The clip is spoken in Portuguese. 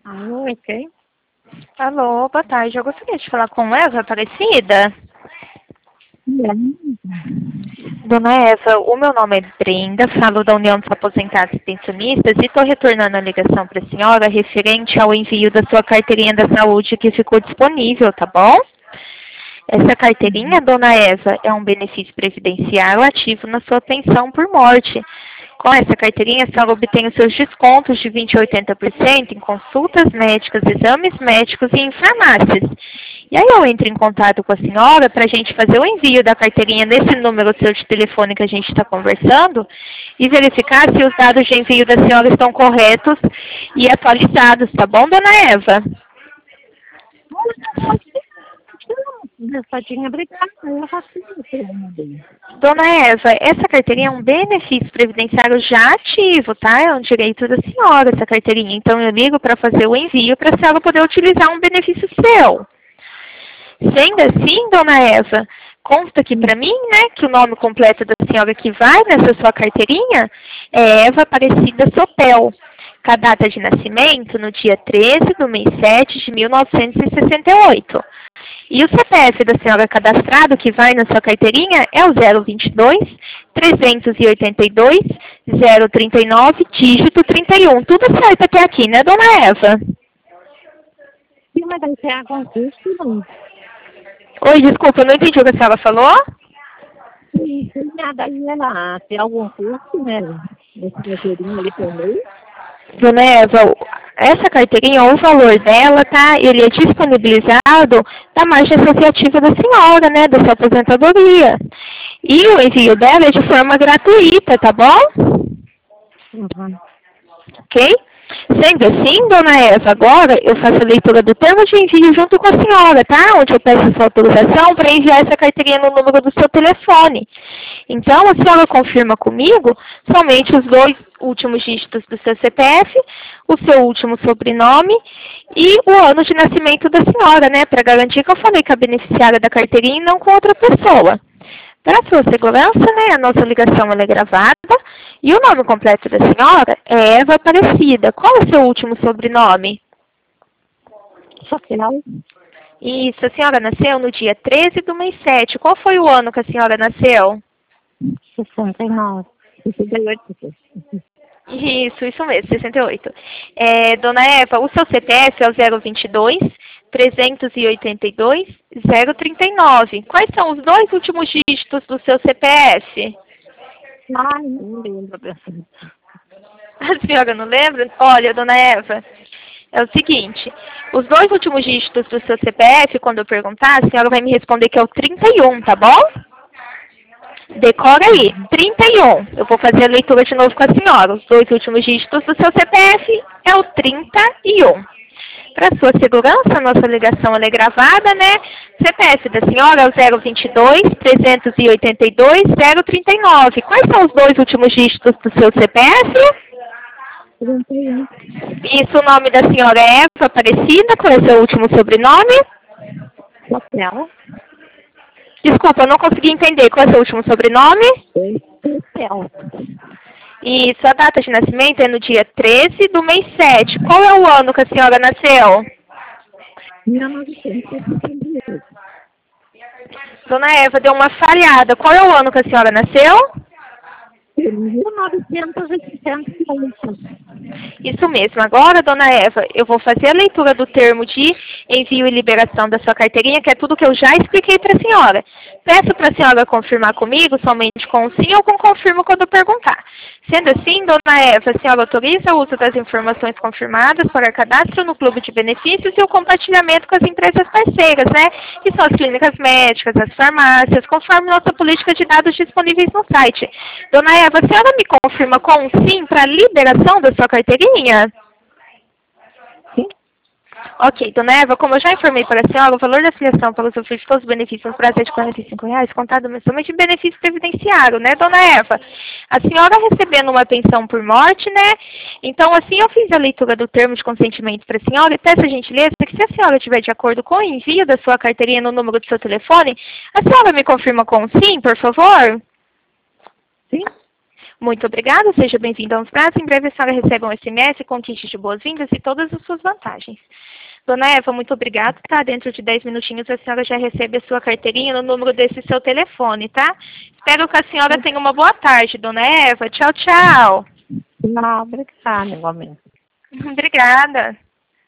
Alô, é quem? Alô, boa tarde. Eu gostaria de falar com Eva Aparecida. Dona Eva, o meu nome é Brenda, falo da União dos Aposentados e Pensionistas e estou retornando a ligação para a senhora referente ao envio da sua carteirinha da saúde que ficou disponível, tá bom? Essa carteirinha, Dona Eva, é um benefício previdenciário ativo na sua pensão por morte. Com essa carteirinha, a senhora obtém os seus descontos de 20% a 80% em consultas médicas, exames médicos e em farmácias. E aí eu entro em contato com a senhora para a gente fazer o envio da carteirinha nesse número seu de telefone que a gente está conversando e verificar se os dados de envio da senhora estão corretos e atualizados, tá bom, Dona Eva? Obrigada, eu faço isso. Dona Eva, essa carteirinha é um benefício previdenciário já ativo, tá? É um direito da senhora, essa carteirinha. Então eu ligo para fazer o envio para a senhora poder utilizar um benefício seu. Sendo assim, Dona Eva, consta aqui para mim, né, que o nome completo da senhora que vai nessa sua carteirinha é Eva Aparecida Sopel. Com a data de nascimento no dia 13 do mês 7 de 1968. E o CPF da senhora cadastrado que vai na sua carteirinha é o 022 382 039 dígito 31. Tudo certo até aqui, né, Dona Eva? Sim, mas aí tem algum custo, não? Oi, desculpa, eu não entendi o que a senhora falou. Sim, nada aí ela tem algum custo, né? Esse carteirinho ali por mês? Dona Eva, essa carteirinha, o valor dela, tá? Ele é disponibilizado da margem associativa da senhora, né? Da sua aposentadoria. E o envio dela é de forma gratuita, tá bom? Uhum. Ok? Sendo assim, Dona Eva, agora eu faço a leitura do termo de envio junto com a senhora, tá? Onde eu peço sua autorização para enviar essa carteirinha no número do seu telefone. Então, a senhora confirma comigo somente os 2 últimos dígitos do seu CPF, o seu último sobrenome e o ano de nascimento da senhora, né? Para garantir que eu falei com a beneficiária da carteirinha e não com outra pessoa. Para sua segurança, né, a nossa ligação ela é gravada e o nome completo da senhora é Eva Aparecida. Qual é o seu último sobrenome? Social, Isso, a senhora nasceu no dia 13 do mês 7. Qual foi o ano que a senhora nasceu? 69, 68. Isso mesmo, 68. Dona Eva, o seu CPF é o 022 382 039. Quais são os 2 últimos dígitos do seu CPF? Ai, não lembro, pessoal. A senhora não lembra? Olha, Dona Eva, é o seguinte, os 2 últimos dígitos do seu CPF, quando eu perguntar, a senhora vai me responder que é o 31, tá bom? Decora aí, 31. Eu vou fazer a leitura de novo com a senhora. Os 2 últimos dígitos do seu CPF é o 31. Para sua segurança, a nossa ligação ela é gravada, né? CPF da senhora é o 022 382 039. Quais são os 2 últimos dígitos do seu CPF? 31. Isso, o nome da senhora é Eva Aparecida. Qual é o seu último sobrenome? Social, Desculpa, eu não consegui entender. Qual é o seu último sobrenome? social. Isso, a data de nascimento é no dia 13 do mês 7. Qual é o ano que a senhora nasceu? 1968. Dona Eva, deu uma falhada. Qual é o ano que a senhora nasceu? 1968. Isso mesmo. Agora, Dona Eva, eu vou fazer a leitura do termo de envio e liberação da sua carteirinha, que é tudo que eu já expliquei para a senhora. Peço para a senhora confirmar comigo, somente com sim ou com confirmo quando eu perguntar. Sendo assim, Dona Eva, a senhora autoriza o uso das informações confirmadas para cadastro no Clube de Benefícios e o compartilhamento com as empresas parceiras, né? Que são as clínicas médicas, as farmácias, conforme nossa política de dados disponíveis no site. Dona Eva, a senhora me confirma com um sim para a liberação da sua carteirinha? Sim. Ok, Dona Eva, como eu já informei para a senhora, o valor da filiação para usufruir de todos os benefícios no prazo é de R$ 45, contado mensalmente em benefício previdenciário, né, Dona Eva? A senhora recebendo uma pensão por morte, né? Então, assim, eu fiz a leitura do termo de consentimento para a senhora e peço a gentileza que se a senhora estiver de acordo com o envio da sua carteirinha no número do seu telefone, a senhora me confirma com sim, por favor? Sim. Muito obrigada, seja bem-vinda aos Pratos. Em breve a senhora recebe um SMS com kit de boas-vindas e todas as suas vantagens. Dona Eva, muito obrigada, tá? Dentro de 10 minutinhos a senhora já recebe a sua carteirinha no número desse seu telefone, tá? Espero que a senhora tenha uma boa tarde, Dona Eva. Tchau, tchau. Não, obrigada, igualmente. Obrigada.